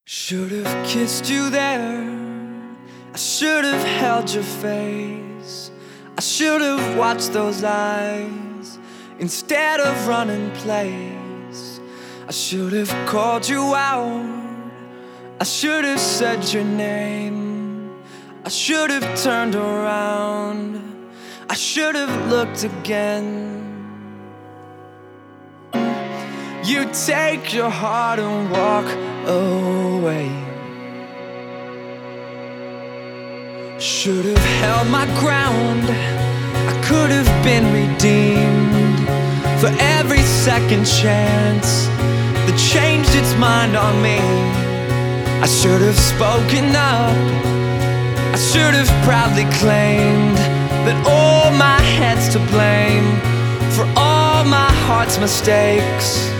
Should have kissed you there, I should have held your face, I should have watched those eyes instead of running place. I should have called you out, I should have said your name, I should have turned around, I should have looked again. You take your heart and walk away. Should have held my ground, I could have been redeemed for every second chance that changed its mind on me. I should have spoken up, I should have proudly claimed that all my head's to blame for all my heart's mistakes.